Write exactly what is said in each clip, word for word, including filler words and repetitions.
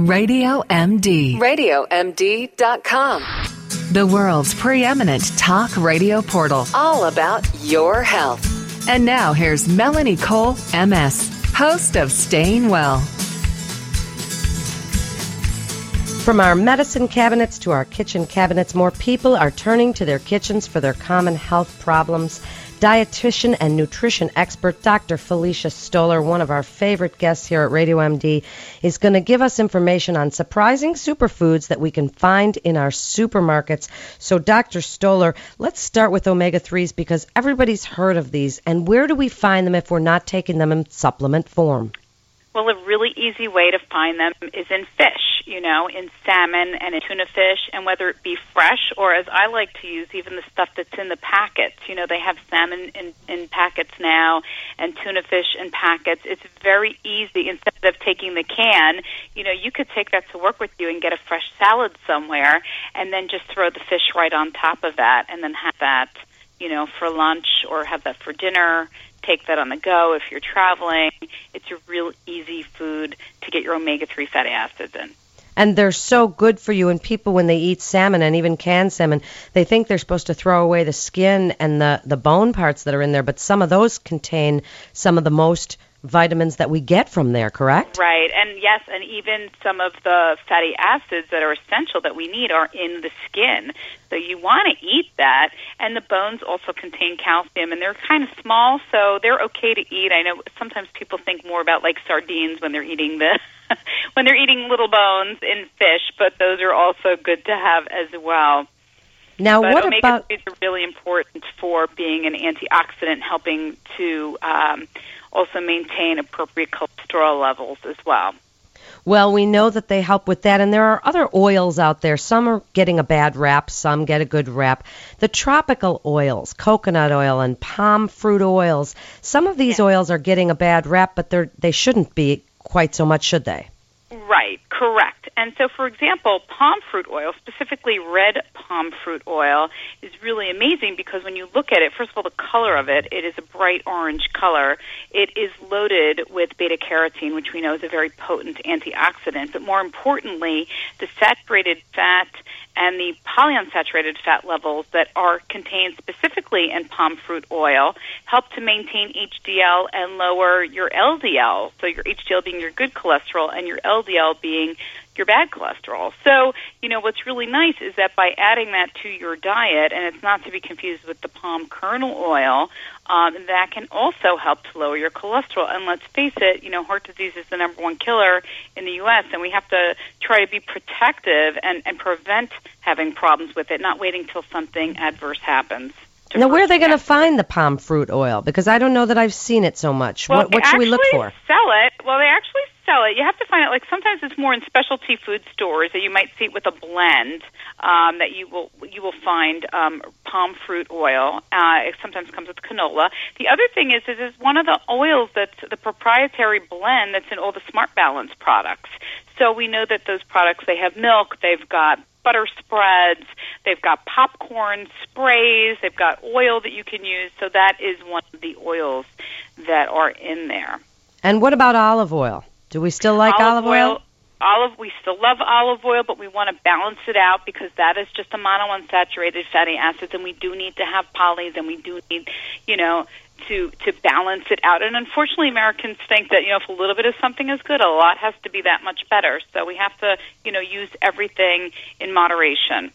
Radio M D. radio M D dot com. The world's preeminent talk radio portal. All about your health. And now here's Melanie Cole, M S, host of Staying Well. From our medicine cabinets to our kitchen cabinets, more people are turning to their kitchens for their common health problems. Dietitian and nutrition expert Doctor Felicia Stoller, one of our favorite guests here at Radio M D, is going to give us information on surprising superfoods that we can find in our supermarkets. So, Doctor Stoller, let's start with omega threes because everybody's heard of these. And where do we find them if we're not taking them in supplement form? Well, a really easy way to find them is in fish, you know, in salmon and in tuna fish, and whether it be fresh or, as I like to use, even the stuff that's in the packets. You know, they have salmon in, in packets now and tuna fish in packets. It's very easy. Instead of taking the can, you know, you could take that to work with you and get a fresh salad somewhere and then just throw the fish right on top of that and then have that, you know, for lunch or have that for dinner. Take that on the go if you're traveling. It's a real easy food to get your omega three fatty acids in. And they're so good for you. And people, when they eat salmon and even canned salmon, they think they're supposed to throw away the skin and the, the bone parts that are in there. But some of those contain some of the most vitamins that we get from there, correct? Right. And yes, and even some of the fatty acids that are essential that we need are in the skin. So you want to eat that. And the bones also contain calcium, and they're kind of small, so they're okay to eat. I know sometimes people think more about like sardines when they're eating the when they're eating little bones in fish, but those are also good to have as well. Now, but what omega about threes are really important for being an antioxidant, helping to um, also maintain appropriate cholesterol levels as well. Well, we know that they help with that, and there are other oils out there. Some are getting a bad rap, some get a good rap. The tropical oils, coconut oil and palm fruit oils, some of these yeah. oils are getting a bad rap, but they're, they shouldn't be quite so much, should they? Right, correct. And so, for example, palm fruit oil, specifically red palm fruit oil, is really amazing because when you look at it, first of all, the color of it, it is a bright orange color. It is loaded with beta-carotene, which we know is a very potent antioxidant. But more importantly, the saturated fat and the polyunsaturated fat levels that are contained specifically in palm fruit oil help to maintain H D L and lower your L D L. So your H D L being your good cholesterol and your L D L being your bad cholesterol. So, you know, what's really nice is that by adding that to your diet, and it's not to be confused with the palm kernel oil, um, that can also help to lower your cholesterol. And let's face it, you know, heart disease is the number one killer in the U S, and we have to try to be protective and, and prevent having problems with it, not waiting till something adverse happens. Now, where are they going to find the palm fruit oil? Because I don't know that I've seen it so much. Well, what what should we look for? Sell it. Well, they actually sell it. You have to find it. Like sometimes it's more in specialty food stores, that you might see it with a blend um, that you will you will find um, palm fruit oil. Uh, it sometimes comes with canola. The other thing is, is is one of the oils that's the proprietary blend that's in all the Smart Balance products. So we know that those products, they have milk, they've got butter spreads, they've got popcorn sprays, they've got oil that you can use. So that is one of the oils that are in there. And what about olive oil? Do we still like olive, olive oil? oil? Olive, we still love olive oil, but we want to balance it out because that is just a monounsaturated fatty acids, and we do need to have polys, and we do need, you know, to to balance it out. And unfortunately, Americans think that, you know, if a little bit of something is good, a lot has to be that much better. So we have to, you know, use everything in moderation.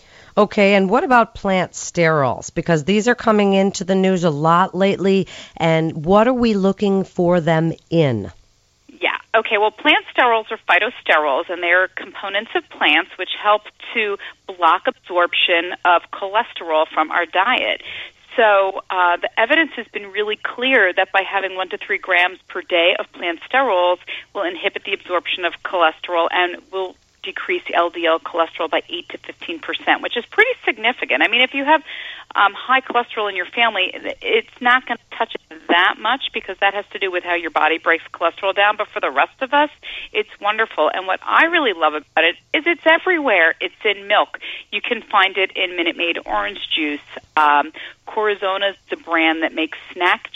Okay, and what about plant sterols? Because these are coming into the news a lot lately, and what are we looking for them in? Yeah. Okay, well, plant sterols are phytosterols, and they're components of plants which help to block absorption of cholesterol from our diet. So uh, the evidence has been really clear that by having one to three grams per day of plant sterols will inhibit the absorption of cholesterol and will decrease L D L cholesterol by eight to fifteen percent, which is pretty significant. I mean, if you have um, high cholesterol in your family, it's not going to touch it that much because that has to do with how your body breaks cholesterol down. But for the rest of us, it's wonderful. And what I really love about it is it's everywhere. It's in milk. You can find it in Minute Maid orange juice. Um, Corazona is the brand that makes snack chips.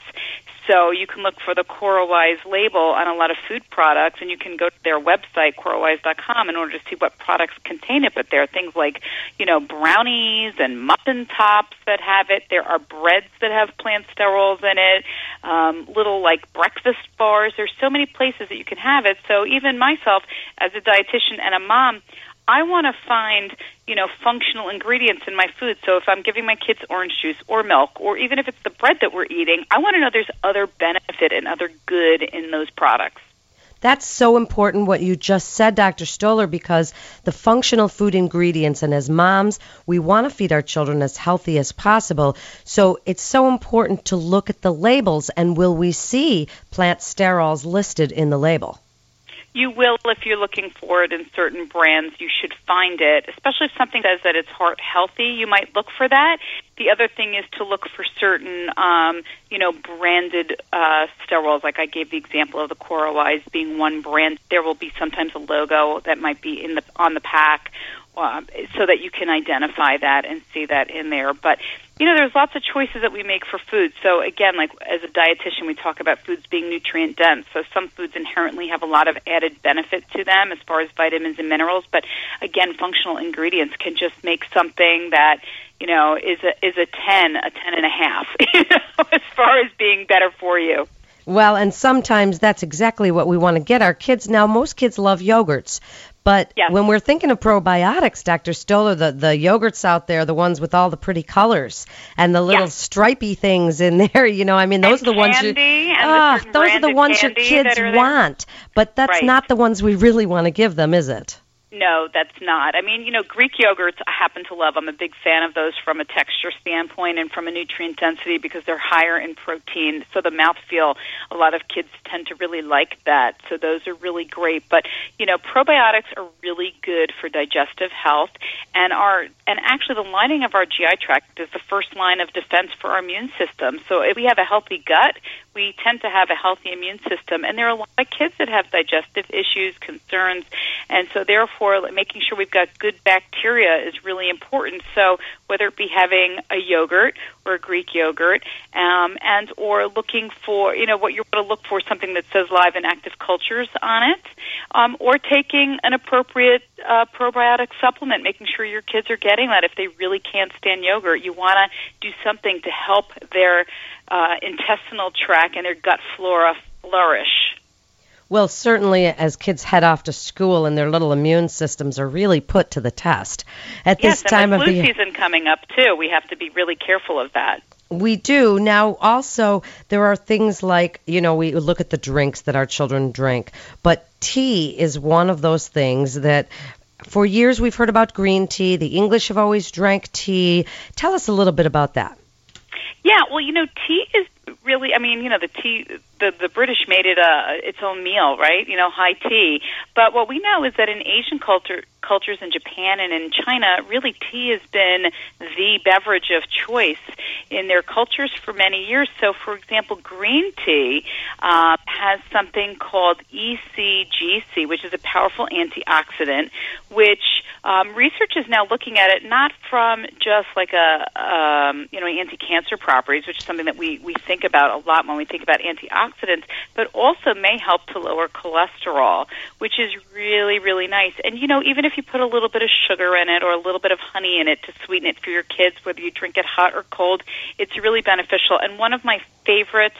So you can look for the CoraWise label on a lot of food products, and you can go to their website, Corawise dot com, in order to see what products contain it. But there are things like, you know, brownies and muffin tops that have it. There are breads that have plant sterols in it, um, little, like, breakfast bars. There's so many places that you can have it. So even myself, as a dietitian and a mom, I want to find, you know, functional ingredients in my food. So if I'm giving my kids orange juice or milk, or even if it's the bread that we're eating, I want to know there's other benefit and other good in those products. That's so important what you just said, Doctor Stoller, because the functional food ingredients, and as moms, we want to feed our children as healthy as possible. So it's so important to look at the labels, and will we see plant sterols listed in the label? You will if you're looking for it in certain brands. You should find it, especially if something says that it's heart healthy. You might look for that. The other thing is to look for certain, um, you know, branded uh, sterols. Like I gave the example of the CoraWise being one brand. There will be sometimes a logo that might be in the on the pack, uh, so that you can identify that and see that in there. But you know, there's lots of choices that we make for food. So again, like as a dietitian, we talk about foods being nutrient dense. So some foods inherently have a lot of added benefit to them as far as vitamins and minerals. But again, functional ingredients can just make something that, you know, is a is a ten, a ten and a half, you know, as far as being better for you. Well, and sometimes that's exactly what we want to get our kids. Now, most kids love yogurts. But yes. When we're thinking of probiotics, Doctor Stoller, the, the yogurts out there, the ones with all the pretty colors and the little yes. stripy things in there, you know, I mean, those and are the ones you, oh, the those are the ones your kids want. But that's right. not the ones we really want to give them, is it? No, that's not. I mean, you know, Greek yogurts I happen to love. I'm a big fan of those from a texture standpoint and from a nutrient density because they're higher in protein. So the mouthfeel, a lot of kids tend to really like that. So those are really great. But, you know, probiotics are really good for digestive health. And our and actually the lining of our G I tract is the first line of defense for our immune system. So if we have a healthy gut, we tend to have a healthy immune system. And there are a lot of kids that have digestive issues, concerns, and so therefore making sure we've got good bacteria is really important. So whether it be having a yogurt or a Greek yogurt, um, and or looking for, you know, what you're going to look for, something that says live and active cultures on it, um, or taking an appropriate uh, probiotic supplement, making sure your kids are getting that. If they really can't stand yogurt, you want to do something to help their uh, intestinal tract and their gut flora flourish. Well, certainly as kids head off to school and their little immune systems are really put to the test at yes, this time and of the the flu year. season coming up, too. We have to be really careful of that. We do. Now, also, there are things like, you know, we look at the drinks that our children drink, but tea is one of those things that for years we've heard about green tea. The English have always drank tea. Tell us a little bit about that. Yeah, well, you know, tea is really, I mean, you know, the tea, the, the British made it a, its own meal, right? You know, high tea. But what we know is that in Asian culture, cultures in Japan and in China, really tea has been the beverage of choice in their cultures for many years. So, for example, green tea uh, has something called E C G C, which is a powerful antioxidant, which um, research is now looking at it not from just like a, um, you know, anti-cancer properties, which is something that we, we think about a lot when we think about antioxidants, but also may help to lower cholesterol, which is really, really nice. And, you know, even if you put a little bit of sugar in it or a little bit of honey in it to sweeten it for your kids, whether you drink it hot or cold, it's really beneficial. And one of my favorite,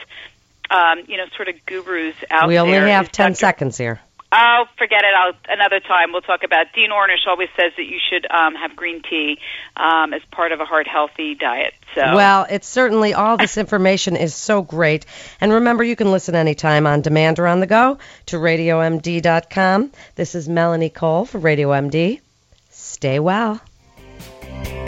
um, you know, sort of gurus out there. We only there have ten Doctor seconds here. Oh, forget it. I'll, another time we'll talk about. Dean Ornish always says that you should um, have green tea um, as part of a heart-healthy diet. So. Well, it's certainly, all this information is so great. And remember, you can listen anytime on demand or on the go to radio m d dot com. This is Melanie Cole for Radio M D. Stay well.